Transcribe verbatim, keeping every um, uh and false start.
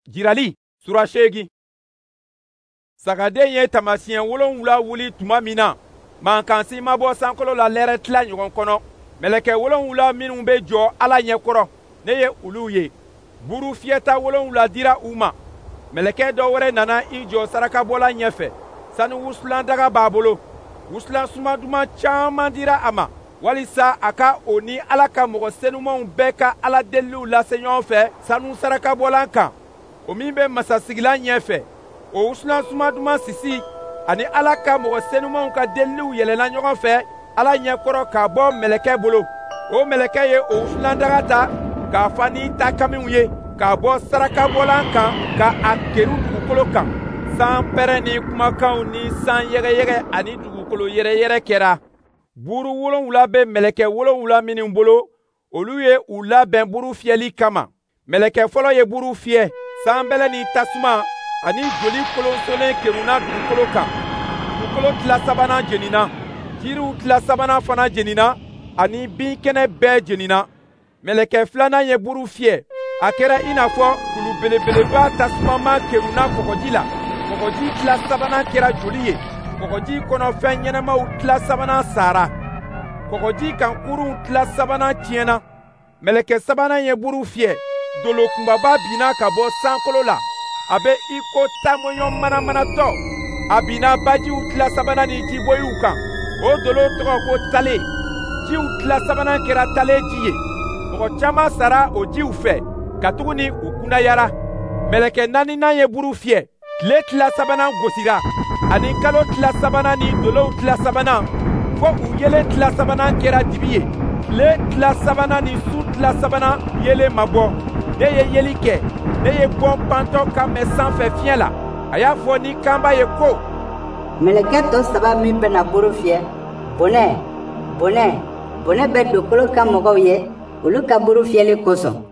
Jirali surashegi. Sagaden ye tamasien wolonwula wuli tuma min na mankansi ma bɔ sankolo la lɛrɛ tila ɲɔgɔn kɔnɔ. Mɛlɛkɛ wolonwula minnu bɛ jɔ Ala ɲɛkɔrɔ ne ye olu ye. Buru fiyɛta wolonwula dira u ma. Mɛlɛkɛ dɔ wɛrɛ nana i jɔ sarakabɔla ɲɛfɛ. Sanu wusulan daga b'a bolo. Wusulan suma duman caaman dira a ma walisa a ka o ni Ala ka mɔgɔ senumanw bɛɛ ka Ala deliw lase ɲɔgɔn fɛ sanu sarakabɔlan kan. O min bɛ masasigilan ɲɛfɛ. O wusulan suma duman sisi ani Ala ka mɔgɔ senumanw ka deliw yɛlɛnna ɲɔgɔn fɛ Ala ɲɛkɔrɔ k'a bɔ mɛlɛkɛ bolo. O mɛlɛkɛ ye o wusulan daga ta k'a fa ni takamiw ye k'a bɔ sarakabɔlan kan ka a keru dugukolo kan. San pɛrɛn ni kumakanw ni san yɛgɛyɛgɛ ani dugukolo yɛrɛyɛrɛ kɛra. Buru wolonwula bɛ mɛlɛkɛ wolonwula minnu bolo olu ye u labɛn buru fiyɛli kama. Mɛlɛkɛ fɔlɔ ye buru fiyɛ sanbɛlɛ ni tasuma ani joli kolonsonnen kerunna dugukolo kan. Dugukolo tila sabanan jenina. Jiriw tila sabanan fana jenina ani binkɛnɛ bɛɛ jenina. Mɛlɛkɛ filanan ye buru fiyɛ. A kɛra i n'a fɔ kulu belebeleba tasumama kerunna kɔgɔji la. Kɔgɔji tila sabanan kɛra joli ye. Kɔgɔji kɔnɔ fɛn ɲɛnɛmaw tila sabanan sara. Kɔgɔji kan kurun tila sabanan tiɲɛna. Mɛlɛkɛ sabanan ye buru fiyɛ. Dolo kunbaba binna ka bɔ sankolo la. A bɛ i ko taamɔɲɔ manamanatɔ. A binna bajiw tila sabanan ni jiboyiw kan. O dolo tɔgɔ ko tale. Jiw tila sabanan kɛra tale ji ye. Mɔgɔ caman sara o jiw fɛ. Katuguni u kunnayara. Mɛlɛkɛ naaninan ye buru fiyɛ. Tile tila sabanan gosira. Ani kalo tila sabanan ni dolow tila sabanan. Fo u yelen tila sabanan kɛra dibi ye. Tile tila sabanan ni su tila sabanan yelen ma bɔ. Ne ye yeli kɛ. Ne ye bɔn pantɔ ka mɛn sanfɛ fiɲɛ la. A y'a fɔ ni kanba ye ko. Mɛlɛkɛ tɔ saba min bɛna buru fiyɛ. Bonɛ bonɛ bonɛ bɛ dugukolo kan mɔgɔw ye olu ka buru fiyɛli kosɔn.